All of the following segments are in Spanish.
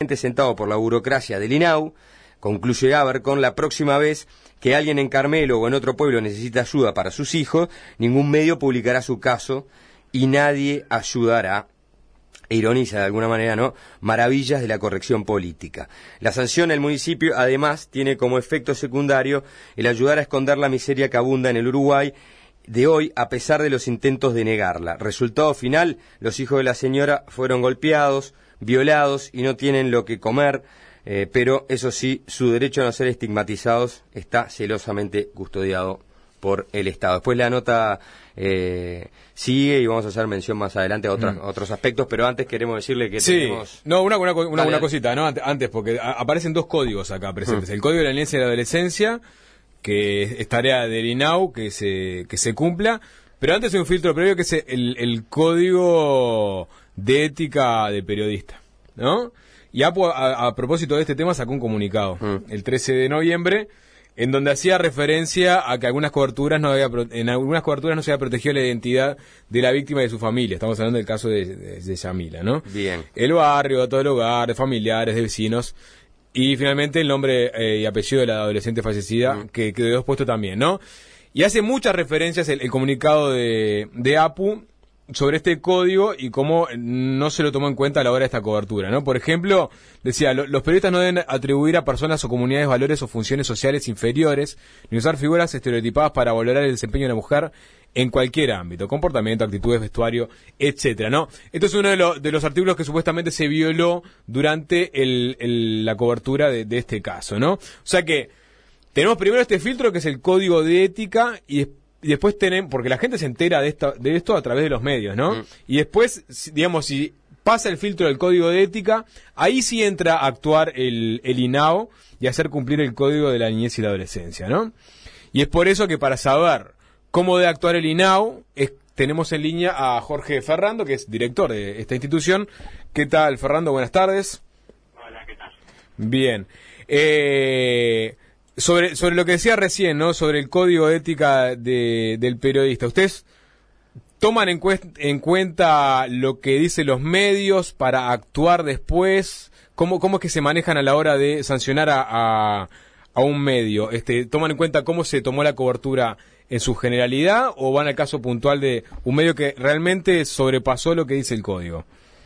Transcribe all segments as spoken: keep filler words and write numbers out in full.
sentado por la burocracia del I N A U, concluye Abercon, la próxima vez que alguien en Carmelo o en otro pueblo necesita ayuda para sus hijos, ningún medio publicará su caso y nadie ayudará. E ironiza de alguna manera, ¿no? Maravillas de la corrección política. La sanción del municipio, además, tiene como efecto secundario el ayudar a esconder la miseria que abunda en el Uruguay de hoy, a pesar de los intentos de negarla. Resultado final, los hijos de la señora fueron golpeados, violados y no tienen lo que comer, eh, pero eso sí, su derecho a no ser estigmatizados está celosamente custodiado por el Estado. Después la nota eh, sigue y vamos a hacer mención más adelante a otros, mm. otros aspectos, pero antes queremos decirle que sí. tenemos... No, una, una, una, una cosita, ¿no? Antes, porque a, aparecen dos códigos acá presentes. Mm. El Código de la Niñez y la Adolescencia, que es tarea del I N A U que se, que se cumpla, pero antes hay un filtro previo que es el, el Código de Ética de Periodista, ¿no? Y a, a, a propósito de este tema sacó un comunicado, mm. el trece de noviembre, en donde hacía referencia a que algunas coberturas no había, en algunas coberturas no se había protegido la identidad de la víctima y de su familia. Estamos hablando del caso de, de, de Yamila, ¿no? Bien. El barrio, todo el hogar, de familiares, de vecinos, y finalmente el nombre eh, y apellido de la adolescente fallecida, mm. que quedó expuesto también, ¿no? Y hace muchas referencias el, el comunicado de, de APU sobre este código y cómo no se lo tomó en cuenta a la hora de esta cobertura, ¿no? Por ejemplo, decía, lo, los periodistas no deben atribuir a personas o comunidades valores o funciones sociales inferiores, ni usar figuras estereotipadas para valorar el desempeño de la mujer en cualquier ámbito, comportamiento, actitudes, vestuario, etcétera, ¿no? Esto es uno de, lo, de los artículos que supuestamente se violó durante el, el, la cobertura de, de este caso, ¿no? O sea que tenemos primero este filtro que es el código de ética y después Y después tenemos, porque la gente se entera de esto, de esto a través de los medios, ¿no? Mm. Y después, digamos, si pasa el filtro del código de ética, ahí sí entra a actuar el, el I N A U y hacer cumplir el código de la niñez y la adolescencia, ¿no? Y es por eso que para saber cómo debe actuar el I N A U, es, tenemos en línea a Jorge Ferrando, que es director de esta institución. ¿Qué tal, Ferrando? Buenas tardes. Hola, ¿qué tal? Bien. Eh... Sobre, sobre lo que decía recién, ¿no? Sobre el código de ética de, del periodista. ¿Ustedes toman en, cuest, en cuenta lo que dicen los medios para actuar después? ¿Cómo, cómo es que se manejan a la hora de sancionar a, a, a un medio? Este, ¿Toman en cuenta cómo se tomó la cobertura en su generalidad o van al caso puntual de un medio que realmente sobrepasó lo que dice el código?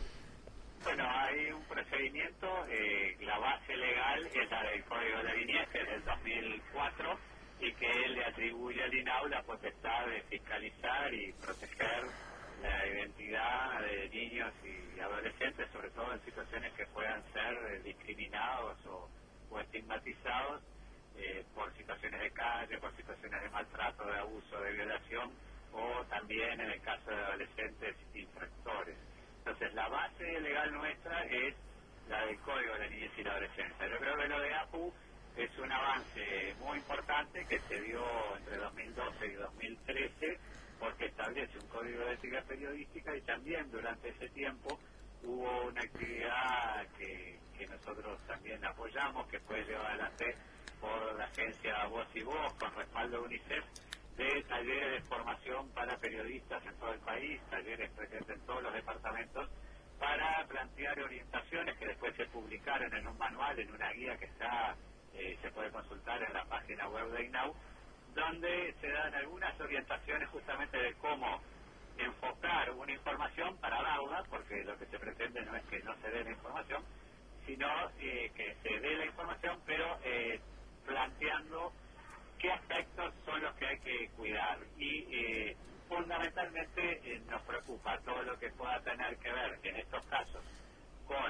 Bueno, hay un procedimiento, eh, la base legal es la del Código de la Niñez, que es del dos mil cuatro, y que le atribuye al I N A U la potestad de fiscalizar y proteger la identidad de niños y adolescentes, sobre todo en situaciones que puedan ser eh, discriminados o, o estigmatizados eh, por situaciones de calle, por situaciones de maltrato, de abuso, de violación, o también en el caso de adolescentes infractores. Entonces, la base legal nuestra es la del Código de la Niñez y la Adolescencia. Yo creo que lo de APU es un avance muy importante que se dio entre dos mil doce y dos mil trece, porque establece un código de ética periodística y también durante ese tiempo hubo una actividad que, que nosotros también apoyamos, que fue llevada adelante por la agencia Voz y Voz, con respaldo de UNICEF, de talleres de formación para periodistas en todo el país, talleres presentes en todos los departamentos, para plantear orientaciones que después se publicaron en un manual, en una guía que está eh, se puede consultar en la página web de I N A U, donde se dan algunas orientaciones justamente de cómo enfocar una información para darla, porque lo que se pretende no es que no se dé la información, sino eh, que se dé la información, pero eh, planteando qué aspectos son los que hay que cuidar. Y eh, fundamentalmente eh, nos preocupa todo lo que pueda tener que ver, en estos casos, con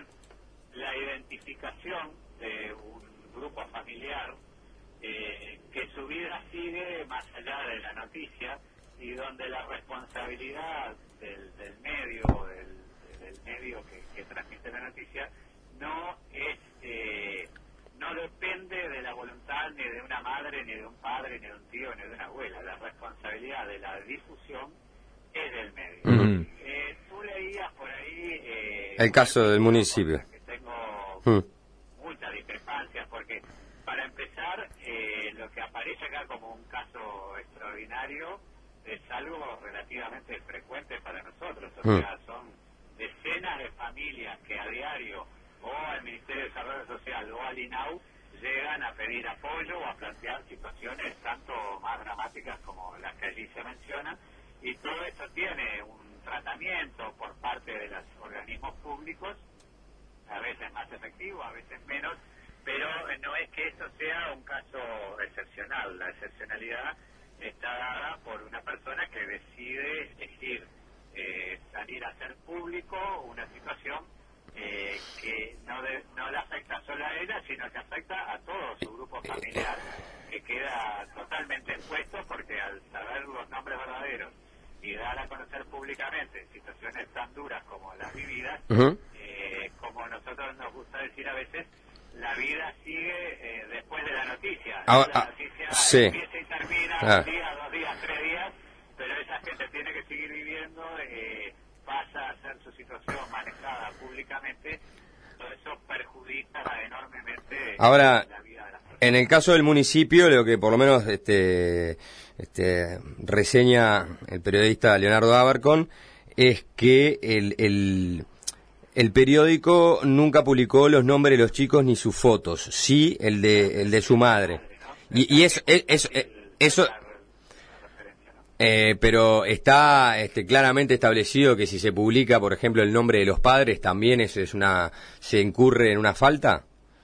la identificación de un grupo familiar eh, que su vida sigue más allá de la noticia y donde la responsabilidad del, del medio, del, del medio que, que transmite la noticia, no es... Eh, no depende de la voluntad ni de una madre, ni de un padre, ni de un tío, ni de una abuela. La responsabilidad de la difusión es del medio. Mm. Eh, tú leías por ahí... Eh, el caso del municipio. Que tengo mm. muchas discrepancias, porque para empezar, eh, lo que aparece acá como un caso extraordinario es algo relativamente frecuente para nosotros. O mm. sea, son decenas de familias que a diario o al Ministerio desarrollo social o al INAU llegan a pedir apoyo o a plantear situaciones tanto más dramáticas como las que allí se mencionan, y todo esto tiene un tratamiento por parte de los organismos públicos, a veces más efectivo, a veces menos, pero no es que esto sea un caso excepcional. La excepcionalidad está dada por una persona que decide elegir eh, salir a hacer público una situación eh, que no, de, no le afecta solo a ella, sino que afecta a todo su grupo familiar, que queda totalmente expuesto, porque al saber los nombres verdaderos y dar a conocer públicamente situaciones tan duras como las vividas, uh-huh. eh, como nosotros nos gusta decir a veces, la vida sigue eh, después de la noticia. Ah, la ah, noticia sí. empieza y termina ah. un día, dos días, tres días, pero esa gente tiene que seguir viviendo, eh, pasa a ser su situación manejada públicamente, todo eso perjudica enormemente Ahora, la vida de las personas. En el caso del municipio, lo que por lo menos este, este reseña el periodista Leonardo Abercon es que el, el, el periódico nunca publicó los nombres de los chicos ni sus fotos, sí el de el de su madre. Y, y eso, eso, eso eh, pero está este, claramente establecido que si se publica, por ejemplo, el nombre de los padres, también eso es una, se incurre en una falta.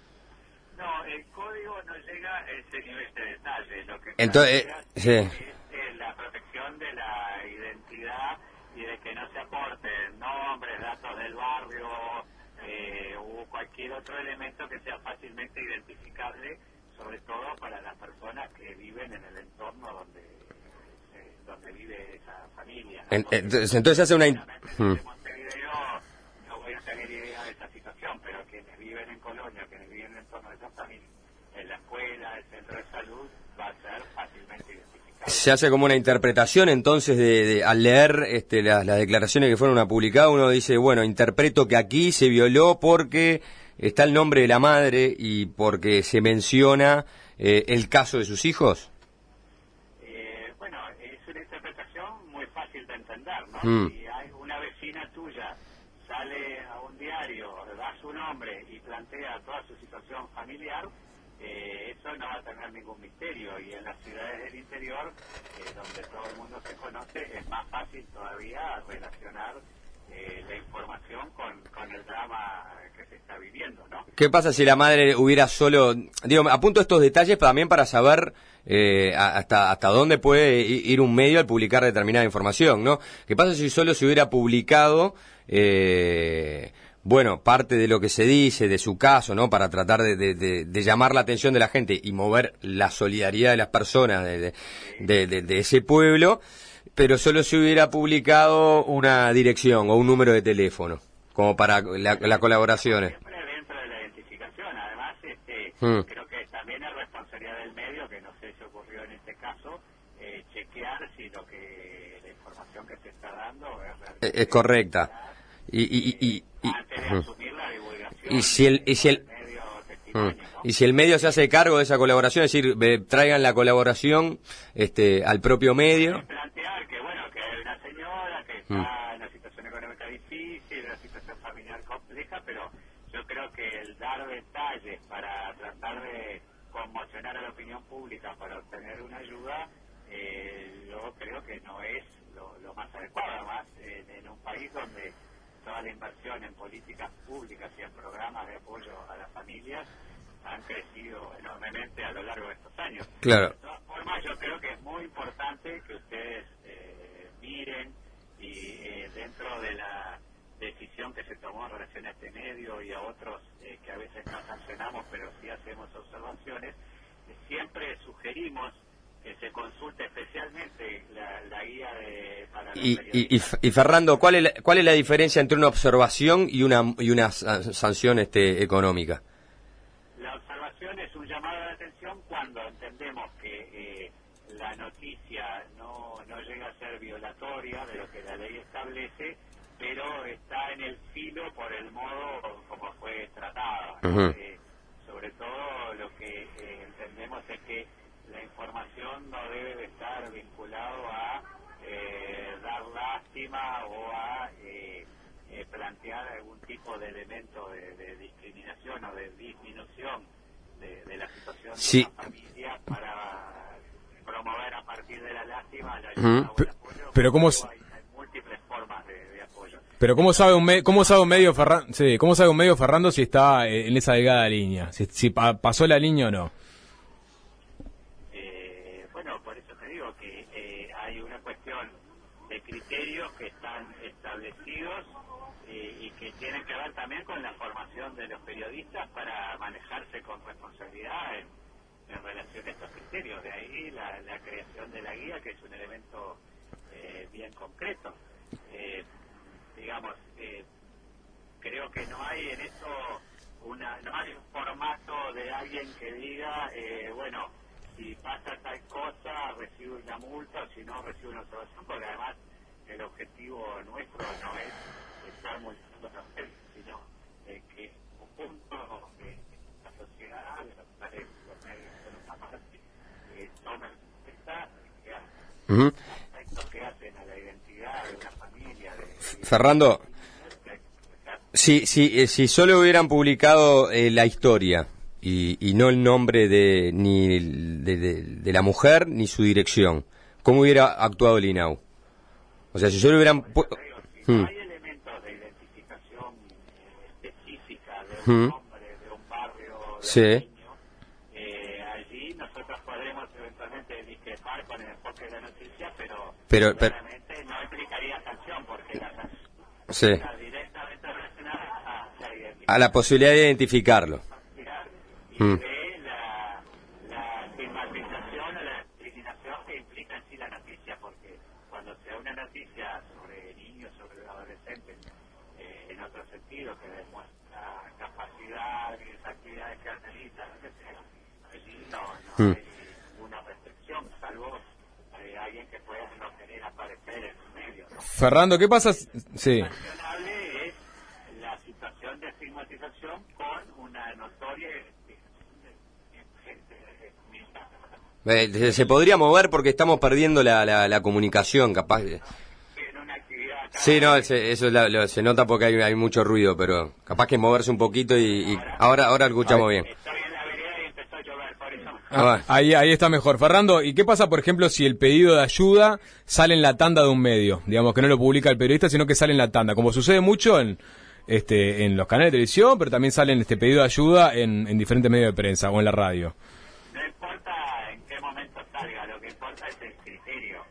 Entonces, eh, sí. es la protección de la identidad y de que no se aporten nombres, datos del barrio eh, o cualquier otro elemento que sea fácilmente identificable, sobre todo para las personas que viven en el entorno donde eh, donde vive esa familia, ¿no? Entonces, entonces hace una... In... Hmm. De Montevideo no voy a tener idea de esa situación, pero quienes viven en Colonia, quienes viven en el entorno de esa familia, en la escuela, el centro de salud, va a ser fácilmente identificable. Se hace como una interpretación, entonces, de, de al leer este, las, las declaraciones que fueron publicadas, uno dice, bueno, interpreto que aquí se violó porque está el nombre de la madre y porque se menciona eh, el caso de sus hijos. Eh, bueno, es una interpretación muy fácil de entender, ¿no? Mm. Si hay una vecina tuya, sale a un diario, da su nombre y plantea toda su situación familiar, Eh, eso no va a tener ningún misterio, y en las ciudades del interior, eh, donde todo el mundo se conoce, es más fácil todavía relacionar eh, la información con, con el drama que se está viviendo, ¿no? ¿Qué pasa si la madre hubiera solo, digo, apunto estos detalles también para saber eh, hasta hasta dónde puede ir un medio al publicar determinada información, ¿no? ¿Qué pasa si solo se hubiera publicado eh, bueno, parte de lo que se dice, de su caso, ¿no? Para tratar de, de, de, de llamar la atención de la gente y mover la solidaridad de las personas de, de, de, de, de ese pueblo, pero solo se hubiera publicado una dirección o un número de teléfono, como para la, la colaboración. Siempre dentro de la identificación, además, este, hmm. creo que también es responsabilidad del medio, que no sé si ocurrió en este caso, eh, chequear si lo que la información que se está dando es, es, es correcta. Y, y, y, y, antes de asumir la divulgación, y si el y si el medio testimonio, ¿no? y si el medio se hace cargo de esa colaboración, es decir, eh, traigan la colaboración este al propio medio. Plantear que bueno, que hay una señora que está mm. en una situación económica difícil, una situación familiar compleja, pero yo creo que el dar detalles para tratar de conmocionar a la opinión pública para obtener una ayuda, eh, yo creo que no es lo, lo más adecuado, además en, en un país donde toda la inversión en políticas públicas y en programas de apoyo a las familias han crecido enormemente a lo largo de estos años. Claro. De todas formas, yo creo que es muy importante que ustedes eh, miren y eh, dentro de la decisión que se tomó en relación a este medio y a otros eh, que a veces no sancionamos, pero sí hacemos observaciones, eh, siempre sugerimos que se consulte especialmente la, la guía de para y, y, y, y Fernando, ¿cuál es la, cuál es la diferencia entre una observación y una y una sanción este económica? La observación es un llamado de atención cuando entendemos que eh, la noticia no, no llega a ser violatoria de lo que la ley establece, pero está en el filo por el modo como fue tratada. Uh-huh. eh, sobre todo lo que eh, entendemos es que la información no debe de estar vinculado a eh, dar lástima o a eh, eh, plantear plantear algún tipo de elemento de, de discriminación o de disminución de, de la situación sí. de la familia para promover a partir de la lástima la Mm. ayuda o el apoyo. Pero ¿cómo Hay, s- hay múltiples formas de, de apoyo. Pero ¿cómo sabe un me- cómo sabe un medio Ferran- sí, cómo sabe un medio Ferrando si está eh, en esa delgada línea? Si, si pa- pasó la línea o no. Eh, bueno, por eso te digo que eh, hay una cuestión de criterios que están establecidos eh, y que tienen que ver también con la formación de los periodistas para manejarse con responsabilidad en, en relación a estos criterios. De ahí la, la creación de la guía, que es un elemento eh, bien concreto. Eh, digamos, eh, creo que no hay en eso una, no hay un formato de alguien que diga, eh, bueno, si pasa tal cosa, recibe una multa, o si no, recibe una observación, porque además el objetivo nuestro no es estar multando a los medios, sino eh, que un punto de la sociedad, de los pares, los medios, de los amantes, eh, tomen cuenta que Ujú. aspectos que hacen a la identidad de una familia, de, de Fernando, si, si, eh, si solo hubieran publicado eh, la historia y, y no el nombre de ni el- de, de- de la mujer ni su dirección, ¿cómo hubiera actuado el INAU? O sea, si solo hubieran... pu- Si Hmm. no hay elementos de identificación eh, específica de un Hmm. nombre, de un barrio, de Sí. un niño, eh, allí nosotros podremos eventualmente discrepar con el enfoque de la noticia, pero, Pero- pero- claramente no implicaría sanción, porque la sanción Sí. está directamente relacionada a la identidad A la posibilidad de identificarlo. y Hmm. de la, la estigmatización o la discriminación que implica en sí la noticia, porque cuando se da una noticia sobre niños, sobre adolescentes, eh, en otro sentido, que demuestra capacidad y las actividades que realizan, lo que sea, allí no, no Hmm. hay ninguna restricción, salvo eh, alguien que pueda no querer aparecer en los medios, ¿no? Fernando, ¿qué pasa? si- Sí. Sancionable es la situación de estigmatización con una notoria identificación de gente de Eh, se, se podría mover porque estamos perdiendo la, la, la comunicación, capaz. en una actividad acá. Sí, no, se- eso es la- lo- se nota porque hay, hay mucho ruido, pero capaz que moverse un poquito y, y ahora ahora escuchamos bien. Estoy en la vereda y empezó a llover, por eso. Ah, va. Ahí, ahí está mejor. Fernando, ¿y qué pasa, por ejemplo, si el pedido de ayuda sale en la tanda de un medio? Digamos que no lo publica el periodista, sino que sale en la tanda, como sucede mucho en este en los canales de televisión, pero también sale este pedido de ayuda en, en diferentes medios de prensa o en la radio. No importa en qué momento salga, lo que importa es el criterio.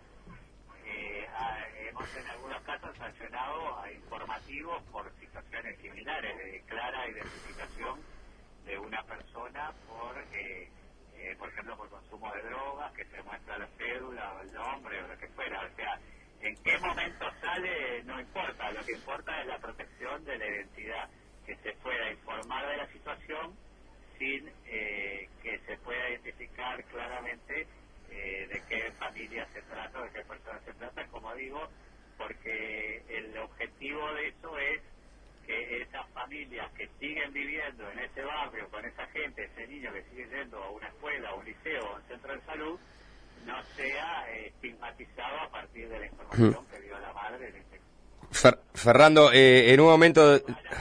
Eh, ah, hemos en algunos casos sancionado a informativos por situaciones similares, de clara identificación de una persona por, eh, eh, por ejemplo, por consumo de drogas, que se muestra la cédula o el nombre o lo que fuera. O sea, en qué momento sale no importa, lo que importa es la protección de la identidad, que se pueda informar de la situación sin eh, que se pueda identificar claramente eh, de qué familia se trata, de qué persona se trata, como digo, porque el objetivo de eso es que esas familias que siguen viviendo en ese barrio con esa gente, ese niño que sigue yendo a una escuela, a un liceo o a un centro de salud, no sea eh, estigmatizado a partir de la información que dio la madre. De este... Fer- Fernando, eh, en un momento...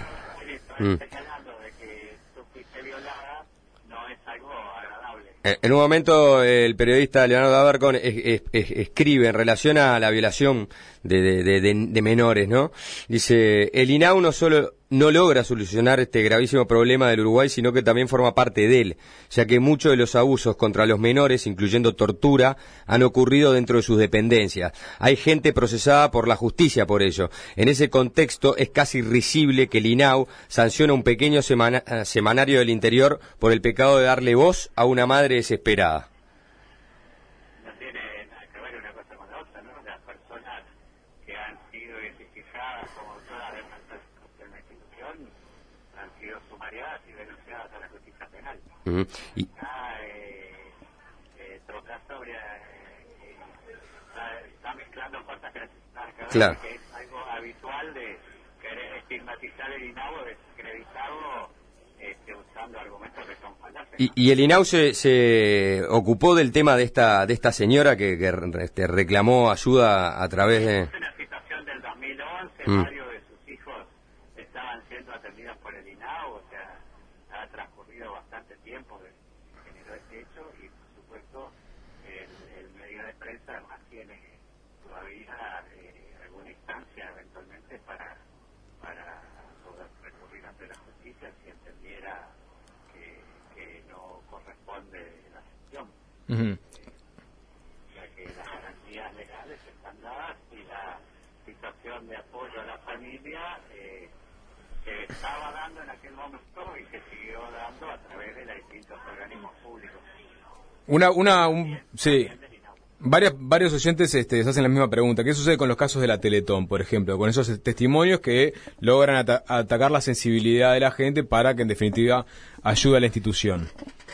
Mm. señalando de que tú fuiste violada, no es algo agradable. Eh, En un momento eh, el periodista Leonardo Abercon es- es- es- escribe en relación a la violación de, de- de- de- de menores, ¿no? Dice, el INAU no solo no logra solucionar este gravísimo problema del Uruguay, sino que también forma parte de él, ya que muchos de los abusos contra los menores, incluyendo tortura, han ocurrido dentro de sus dependencias. Hay gente procesada por la justicia por ello. En ese contexto es casi risible que el INAU sanciona un pequeño semana- eh, semanario del interior por el pecado de darle voz a una madre desesperada. No tiene nada que ver una cosa con la otra, ¿no? Las personas que han sido identificadas como autoras de maltrato de una institución han sido sumariadas y denunciadas a la justicia penal. Ujú. Y, Ah, eh, eh, trocar sobre... Eh, está, está mezclando cosas que necesitan que ver, Claro. que es algo habitual de querer estigmatizar el INAU, desacreditarlo, este, usando argumentos que son falaces. y, y el INAU se, se ocupó del tema de esta de esta señora que, que este, reclamó ayuda a través de... Es una situación del dos mil once, Mm. varios de sus hijos sido bastante tiempo de que generó este hecho y por supuesto el, el medio de prensa además tiene todavía eh, alguna instancia eventualmente para para poder recurrir ante la justicia si entendiera que, que no corresponde la gestión. Uh-huh. eh, ya que las garantías legales están dadas y la situación de apoyo a la familia eh, que estaba dando en aquel momento y que siguió dando a través de los distintos organismos públicos. Una, una, un, sí. Varias, varios oyentes este, se hacen la misma pregunta. ¿Qué sucede con los casos de la Teletón, por ejemplo? Con esos testimonios que logran ata- atacar la sensibilidad de la gente para que, en definitiva, ayude a la institución.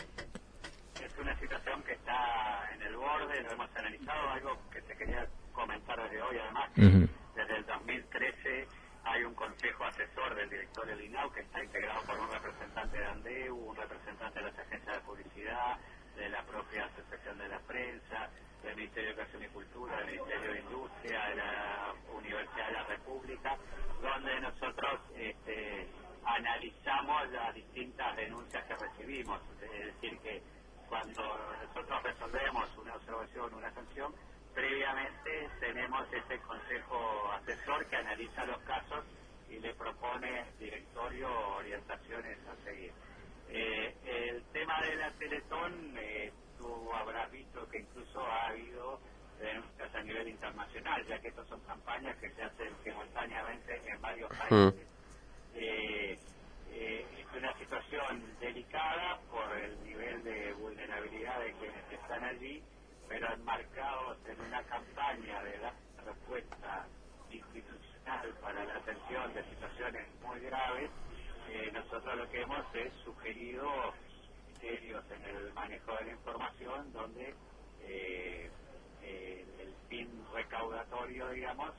Es una situación que está en el borde, lo hemos analizado, algo que te quería comentar desde hoy, además, que uh-huh. desde el dos mil trece hay un consejo asesor del director del I N A U que está integrado por un representante de ANDEU, un representante de las agencias de publicidad, de la propia Asociación de la Prensa, del Ministerio de Educación y Cultura, del Ministerio de Industria, de la Universidad de la República, donde nosotros este, analizamos las distintas denuncias que recibimos. Es decir, que cuando nosotros resolvemos una observación, una sanción, previamente tenemos ese consejo asesor que analiza los casos y le propone al directorio orientaciones a seguir. Eh, el tema de la Teletón, eh, tú habrás visto que incluso ha habido denuncias a nivel internacional, ya que estas son campañas que se hacen simultáneamente en varios países. Mm. Eh, eh, es una situación delicada por el nivel de vulnerabilidad de quienes están allí, pero enmarcados en una campaña de dar respuesta institucional para la atención de situaciones muy graves. Eh, nosotros lo que hemos es sugerido criterios en el manejo de la información donde eh, eh, el fin recaudatorio, digamos,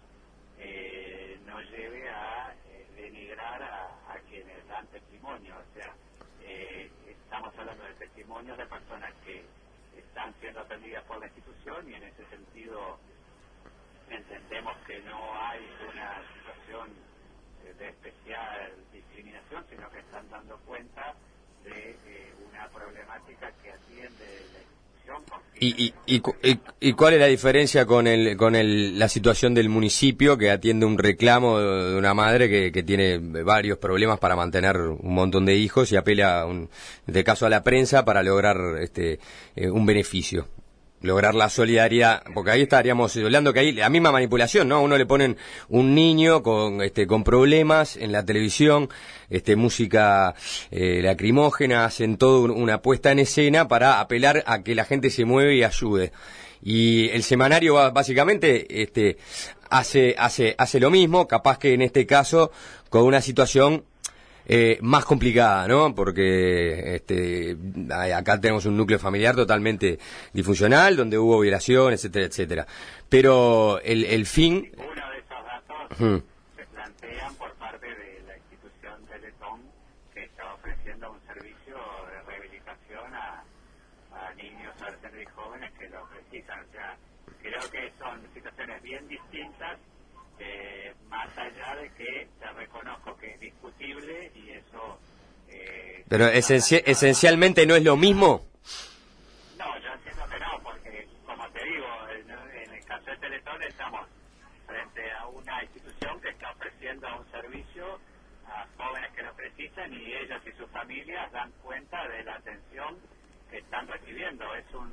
eh, no lleve a eh, denigrar a, a quienes dan testimonio. O sea, eh, estamos hablando de testimonios de personas que están siendo atendidas por la institución y en ese sentido entendemos que no hay una situación de especial discriminación, sino que están dando cuenta de eh, una problemática que atiende la institución. ¿Y, y, y, y, ¿Y cuál es la diferencia con el con el, la situación del municipio que atiende un reclamo de una madre que, que tiene varios problemas para mantener un montón de hijos y apela, un, en este caso, a la prensa para lograr este eh, un beneficio? Lograr la solidaridad, porque ahí estaríamos hablando que hay la misma manipulación, ¿no? A uno le ponen un niño con este con problemas en la televisión, este música eh, lacrimógena, hacen todo un, una puesta en escena para apelar a que la gente se mueve y ayude. Y el semanario básicamente este hace hace hace lo mismo, capaz que en este caso con una situación Eh, más complicada, ¿no? Porque este, acá tenemos un núcleo familiar totalmente disfuncional, donde hubo violaciones, etcétera, etcétera. Pero el, el fin... Uno de esos datos uh-huh. se plantean por parte de la institución Teletón, que está ofreciendo un servicio de rehabilitación a, a niños, adolescentes y jóvenes que lo precisan. O sea, creo que son situaciones bien distintas. Eh, más allá de que te reconozco que es discutible y eso... Eh, Pero esenci- esencialmente no es lo mismo. No, yo entiendo que no, porque como te digo, en, en el caso de Teletón estamos frente a una institución que está ofreciendo un servicio a jóvenes que lo precisan y ellos y sus familias dan cuenta de la atención que están recibiendo. Es un,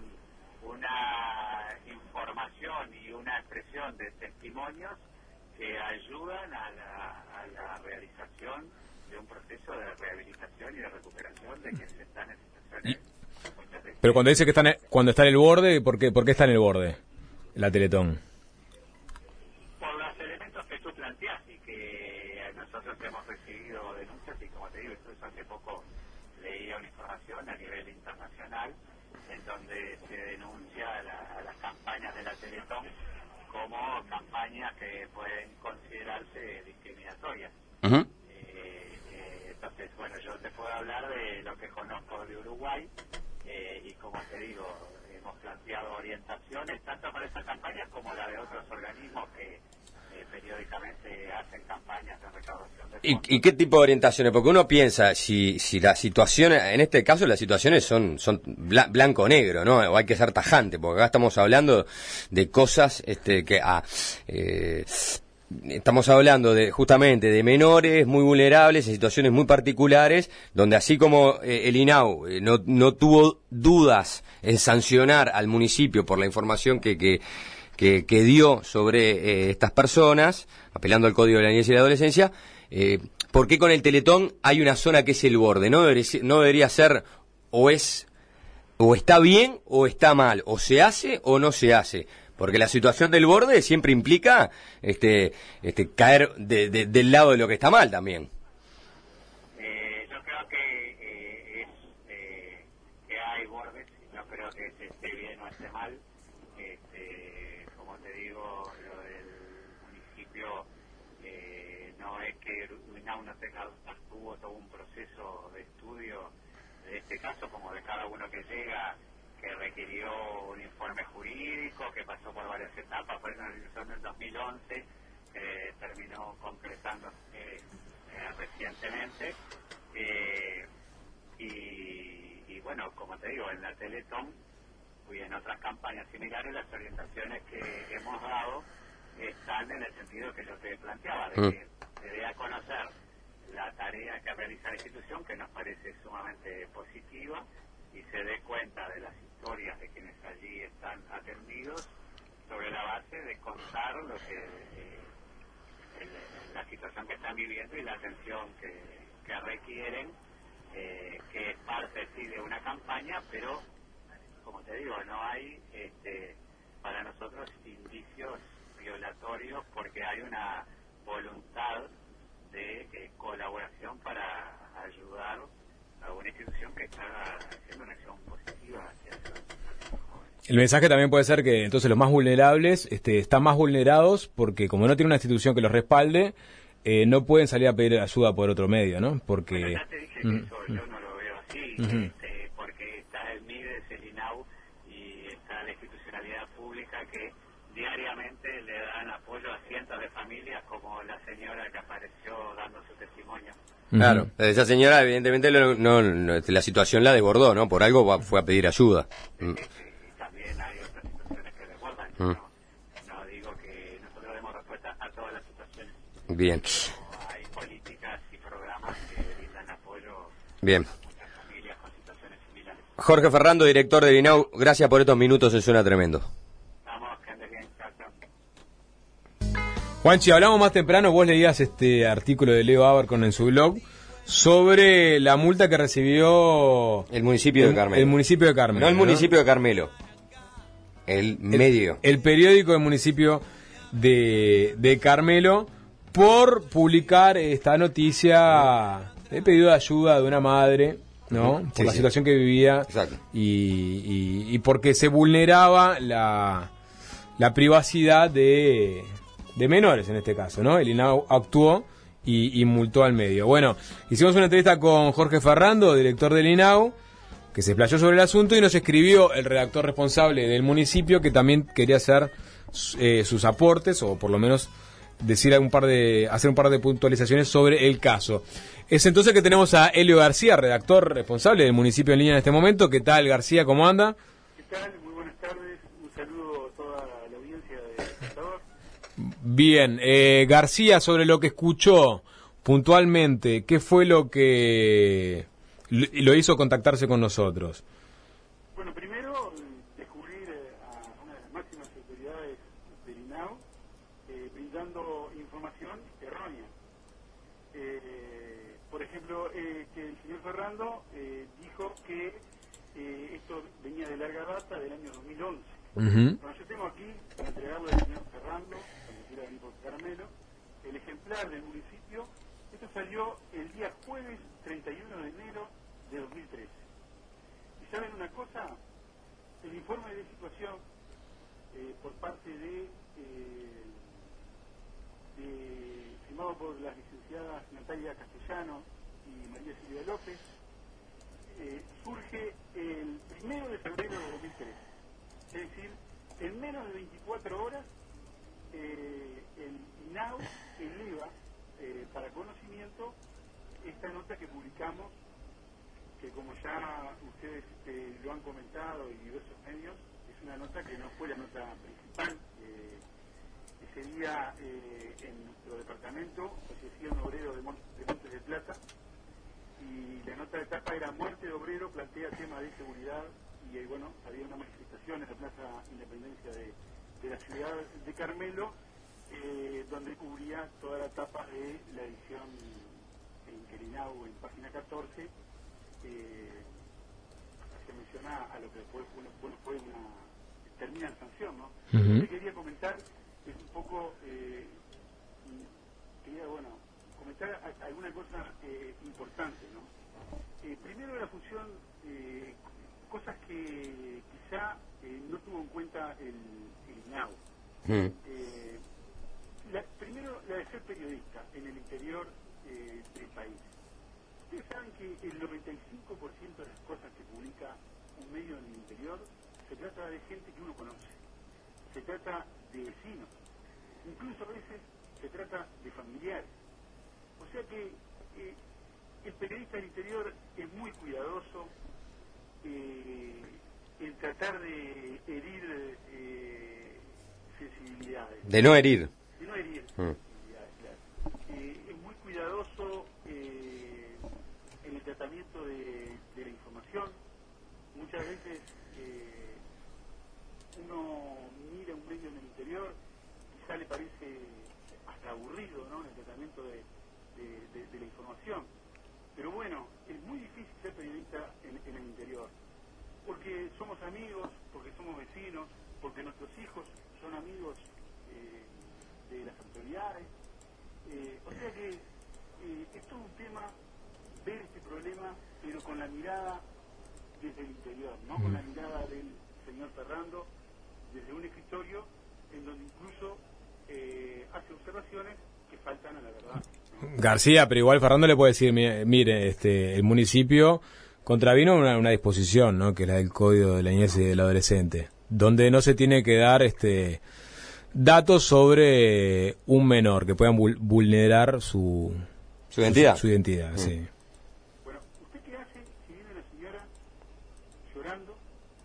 una información y una expresión de testimonios que ayudan a la, a la realización de un proceso de rehabilitación y de recuperación de quienes están en situaciones. Pero cuando dice que están en, cuando está en el borde, ¿por qué, ¿por qué está en el borde la Teletón? Por los elementos que tú planteas y que nosotros hemos recibido denuncias y como te digo, incluso hace poco leía una información a nivel internacional en donde se denuncia la, a las campañas de la Teletón como campañas que pueden considerarse discriminatorias. Uh-huh. Eh, eh, entonces, bueno, yo te puedo hablar de lo que conozco de Uruguay eh, y como te digo, hemos planteado orientaciones tanto para esas campañas como la de otros organismos que eh, periódicamente hacen campañas de recaudación de ¿Y, fondos. ¿Y qué tipo de orientaciones? Porque uno piensa, si si la situación, en este caso las situaciones son son bla- blanco-negro, ¿no? O hay que ser tajante, porque acá estamos hablando de cosas este que ah, eh, estamos hablando de justamente de menores muy vulnerables en situaciones muy particulares, donde así como eh, el INAU eh, no, no tuvo dudas en sancionar al municipio por la información que, que, que, que dio sobre eh, estas personas, apelando al Código de la Niñez y la Adolescencia, eh, ¿por qué con el Teletón hay una zona que es el borde? No debería, no debería ser o es o está bien o está mal, o se hace o no se hace. Porque la situación del borde siempre implica este, este caer de, de, del lado de lo que está mal también. Eh, yo creo que eh, es eh, que hay bordes, no creo que se esté bien o esté mal. Este, como te digo, lo del municipio eh, no es que INAU no tenga, tuvo todo un proceso de estudio de este caso, como de cada uno que llega, que requirió un informe jurídico, que pasó por varias etapas, por ejemplo, en el dos mil once eh, terminó concretándose eh, eh, recientemente, eh, y, y bueno, como te digo, en la Teletón y en otras campañas similares, las orientaciones que hemos dado están en el sentido que yo te planteaba, de que se dé a conocer la tarea que realiza la institución, que nos parece sumamente positiva, y se dé cuenta de las historias de quienes allí están atendidos, sobre la base de contar lo que eh, el, la situación que están viviendo y la atención que, que requieren, eh, que es parte sí de una campaña, pero como te digo, no hay este, para nosotros indicios violatorios, porque hay una voluntad de eh, colaboración para ayudar a una institución que está haciendo una acción positiva hacia los jóvenes. El mensaje también puede ser que entonces los más vulnerables este, están más vulnerados porque como no tiene una institución que los respalde, eh, no pueden salir a pedir ayuda por otro medio, ¿no? Porque Bueno, ya te dije que mm, eso mm. yo no lo veo así, Ujú. este, porque está el MIDES, el INAU y está la institucionalidad pública que diariamente le dan apoyo a cientos de familias, como la señora que apareció dando su testimonio. Claro, esa señora evidentemente no, no, no, la situación la desbordó, ¿no? Por algo va- fue a pedir ayuda. Mm. Y también hay otras situaciones que desbordan. Mm. No, no digo que nosotros demos respuesta a todas las situaciones. Bien, No, hay políticas y programas que brindan apoyo bien. a muchas familias con situaciones similares. Jorge Ferrando, director del INAU, gracias por estos minutos, se suena tremendo. Vamos, que andes bien, chao, chao. Juanchi, hablamos más temprano, vos leías este artículo de Leo Abercon en su blog sobre la multa que recibió El municipio el, de Carmelo. el municipio de Carmelo. No el ¿no? municipio de Carmelo, el medio. El periódico del municipio de, de Carmelo por publicar esta noticia de pedido de ayuda de una madre, ¿no? Por Sí, la sí. situación que vivía Exacto. y, y, y porque se vulneraba la, la privacidad de, de menores en este caso, ¿no? El INAU actuó y, y multó al medio. Bueno, hicimos una entrevista con Jorge Ferrando, director del INAU, que se explayó sobre el asunto y nos escribió el redactor responsable del municipio que también quería hacer eh, sus aportes o por lo menos decir un par de hacer un par de puntualizaciones sobre el caso. Es entonces que tenemos a Helio García, redactor responsable del municipio en línea en este momento. ¿Qué tal, García? ¿Cómo anda? ¿Qué tal? Muy buenas tardes. Un saludo a toda la audiencia de Espectador. Bien, eh, García, sobre lo que escuchó puntualmente, ¿qué fue lo que lo lo hizo contactarse con nosotros? Bueno, primero descubrir eh, a una de las máximas autoridades del INAU eh, brindando información errónea. Eh, por ejemplo, eh, que el señor Ferrando eh, dijo que eh, esto venía de larga data del año dos mil once. Ujú. Bueno, yo tengo aquí, para entregarle al señor Ferrando, cuando quiera venir por Carmelo, el ejemplar del municipio. Esto salió el día jueves treinta y uno de enero de dos mil trece. ¿Y saben una cosa? El informe de situación eh, por parte de, eh, de firmado por las licenciadas Natalia Castellano y María Silvia López eh, surge el primero de febrero de dos mil trece. Es decir, en menos de veinticuatro horas eh, el INAU eleva eh, para conocimiento esta nota que publicamos, que como ya ustedes eh, lo han comentado y diversos medios, es una nota que no fue la nota principal. Eh, ese día eh, en nuestro departamento fallecía un obrero de, Mon de Montes de Plata, y la nota de tapa era "Muerte de obrero plantea tema de seguridad", y eh, bueno, había una manifestación en la Plaza Independencia de, de la ciudad de Carmelo, eh, donde cubría toda la tapa de la edición en que el INAU, en página catorce, eh, se menciona a lo que después bueno, bueno, fue una termina en sanción, ¿no? Uh-huh. Lo que quería comentar es un poco, eh, quería, bueno, comentar a, alguna cosa eh, importante, ¿no? Eh, primero la función, eh, cosas que quizá eh, no tuvo en cuenta el, el INAU. Mm. Eh, la, primero, la de ser periodista en el interior eh, del país. Ustedes saben que el noventa y cinco por ciento de las cosas que publica un medio en el interior se trata de gente que uno conoce, se trata de vecinos, incluso a veces se trata de familiares. O sea que eh, el periodista del interior es muy cuidadoso eh, en tratar de herir eh, sensibilidades. De no herir. De no herir mm. sensibilidades, claro. Eh, es muy cuidadoso eh, en el tratamiento de, de la información. Muchas veces eh, uno mira un medio en el interior, quizá le parece hasta aburrido, ¿no?, en el tratamiento de, de, de, de la información. Pero bueno, es muy difícil ser periodista en, en el interior, porque somos amigos, porque somos vecinos, porque nuestros hijos son amigos eh, de las autoridades. Eh, o sea que eh, es todo un tema ver este problema, pero con la mirada desde el interior, no con la mirada del señor Ferrando, desde un escritorio en donde incluso eh, hace observaciones que faltan a la verdad, ¿no? García, pero igual Ferrando le puede decir, mire, mire este, el municipio contravino una, una disposición, ¿no?, que es la del Código de la Niñez y del Adolescente, donde no se tiene que dar este datos sobre un menor que puedan vul vulnerar su, su identidad. Su, su identidad, mm. sí. Bueno, ¿usted qué hace si viene una señora llorando,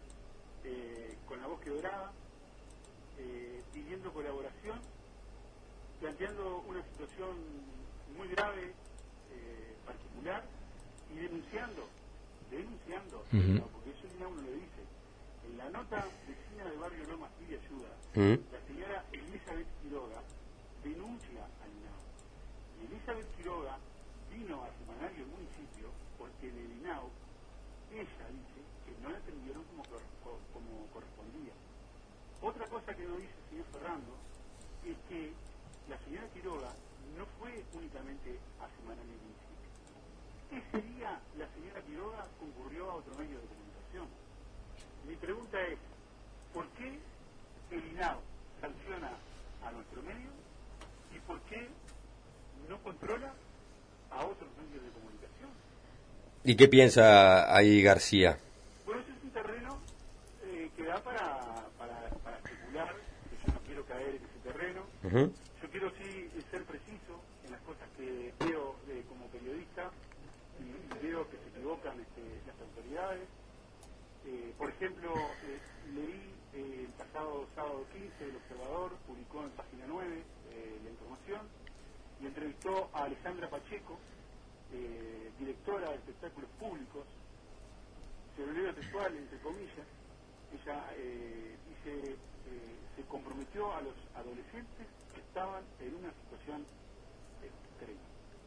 eh, con la voz quebrada, eh, pidiendo colaboración, planteando una situación muy grave, eh, particular, y denunciando, denunciando, Uh-huh. ¿no?, porque eso ya uno lo dice. En la nota vecina de Barrio Lomas Pide Ayuda, Uh-huh. la señora Elizabeth Quiroga denuncia al INAU. Y Elizabeth Quiroga vino al semanario del municipio porque en el INAU ella dice que no la atendieron como, como correspondía. Otra cosa que no dice el señor Ferrando es que la señora Quiroga no fue únicamente a semanario del municipio. Ese día la señora Quiroga concurrió a otro medio de comunicación. Mi pregunta es, ¿por qué el INAU sanciona a nuestro medio y por qué no controla a otros medios de comunicación? ¿Y qué piensa ahí García? Bueno, ese es un terreno eh, que da para, para, para especular, que yo no quiero caer en ese terreno. Uh-huh. Yo quiero sí ser preciso en las cosas que veo eh, como periodista, y, y veo que se equivocan este, las autoridades. Eh, por ejemplo, eh, leí eh, el pasado sábado quince, El Observador publicó en página nueve eh, la información y entrevistó a Alejandra Pacheco, eh, directora de espectáculos públicos. Se lo leo textual, entre comillas. Ella eh, dice, eh, se comprometió a los adolescentes que estaban en una situación extrema.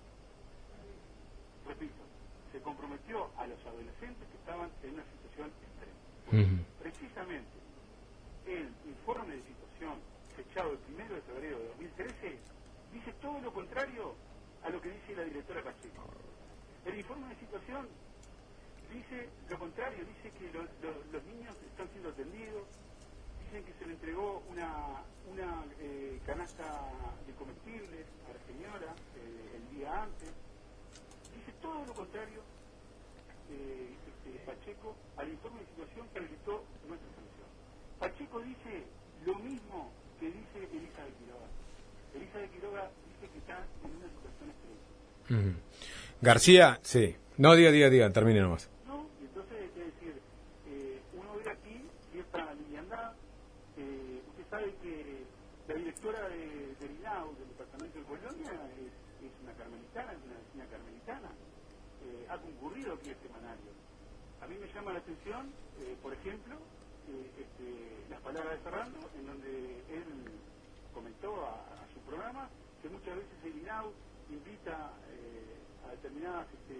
Repito, se comprometió a los adolescentes que estaban en una situación extrema. Uh-huh. Precisamente, el informe de situación fechado el primero de febrero de dos mil trece dice todo lo contrario a lo que dice la directora Pacheco. El informe de situación dice lo contrario, dice que lo, lo, los niños están siendo atendidos, dicen que se le entregó una, una eh, canasta de comestibles a la señora eh, el día antes. Dice todo lo contrario eh, este, Pacheco al informe de situación que habilitó nuestra sanción. Pacheco dice lo mismo que dice Elizabeth Quiroga. Elisa de Quiroga dice que está en una situación extrema. Uh-huh. García, sí. No, diga, diga, diga, termine nomás. ¿No? Y entonces, es decir, eh, uno ve aquí cierta liviandad. Eh, usted sabe que la directora de, del I N A U, del departamento de Colonia, es, es una carmelitana, es una vecina carmelitana. Eh, ha concurrido aquí al semanario. A mí me llama la atención, eh, por ejemplo, eh, este, las palabras de Ferrando, en donde él comentó a, a su programa que muchas veces el I N A U invita eh, a determinadas este,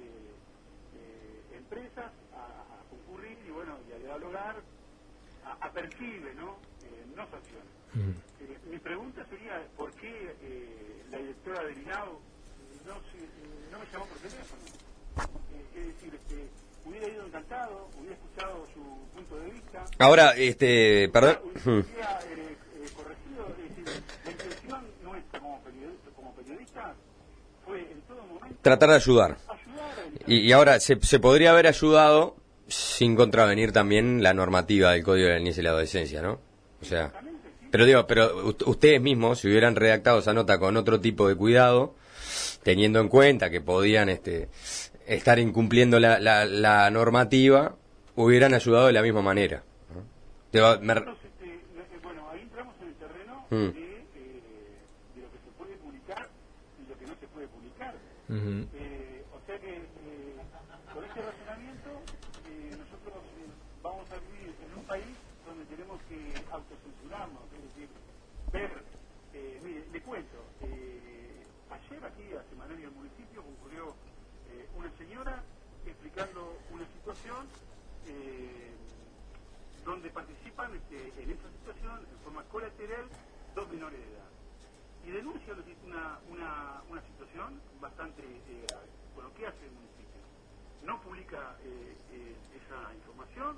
eh, empresas a, a concurrir y bueno, y a dialogar, a, a percibe, ¿no? Eh, no sanciona. Uh-huh. Eh, mi pregunta sería, ¿por qué eh, la directora del I N A U no, no me llamó por teléfono? Eh, es decir, este, hubiera ido encantado, hubiera escuchado su punto de vista. Ahora, este, perdón. Hubiera eh, eh, corregido, es decir, la intención nuestra como periodista, como periodista fue en todo momento tratar de ayudar. ayudar y, y ahora, se, se podría haber ayudado sin contravenir también la normativa del Código de la Niñez y la Adolescencia, ¿no? O sea, pero digo, pero ustedes mismos, si hubieran redactado esa nota con otro tipo de cuidado, teniendo en cuenta que podían este, estar incumpliendo la, la, la normativa, hubieran ayudado de la misma manera. Te va, me... Nosotros, este, bueno, ahí entramos en el terreno mm. de, eh, de lo que se puede publicar y lo que no se puede publicar. Uh-huh. Eh, o sea que eh, con este razonamiento eh, nosotros eh, vamos a vivir en un país donde tenemos que autocensurarnos, es decir, ver, eh, mire, le cuento, eh, ayer aquí a Semanario del Municipio concurrió eh, una señora explicando una situación eh, donde participan este, en esa situación en forma colateral dos menores de edad. Y denuncia una, una, una situación bastante eh, grave. Bueno, ¿qué hace el municipio? No publica eh, eh, esa información.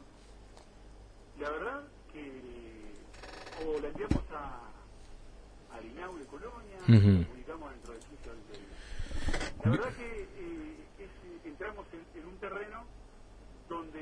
La verdad que o la enviamos a al I N A U de Colonia, uh-huh. o publicamos dentro del sitio del interior. La verdad que eh, es, entramos en, en un terreno donde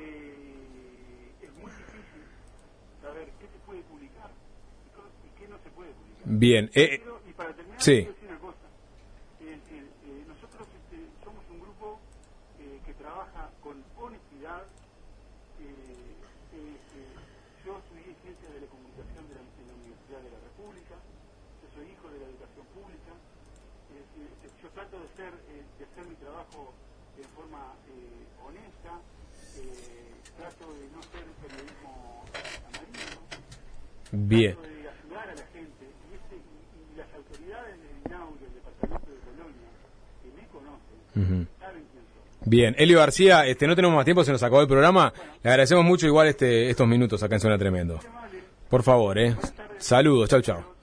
es muy difícil saber qué se puede publicar y qué no se puede publicar. Bien. Eh, Pero, y para terminar, sí. quiero decir una cosa. Es decir, eh, nosotros este, somos un grupo eh, que trabaja con honestidad. Eh, eh, eh, yo estudié Ciencias de la Comunicación de la, en la Universidad de la República. Yo soy hijo de la educación pública. Eh, eh, yo trato de, ser, eh, de hacer mi trabajo de forma eh, honesta. Eh, trato de no ser periodismo amarillo. Bien. Trato de ayudar a la gente. Y, este, y, y las autoridades del I N A U y del departamento de Colonia, que me conocen, uh-huh. saben quién soy. Bien, Elio García, este, no tenemos más tiempo, se nos acabó el programa. Bueno, le agradecemos mucho igual este, estos minutos acá en Zona Tremendo. Por favor, eh. Saludos, chau, chau.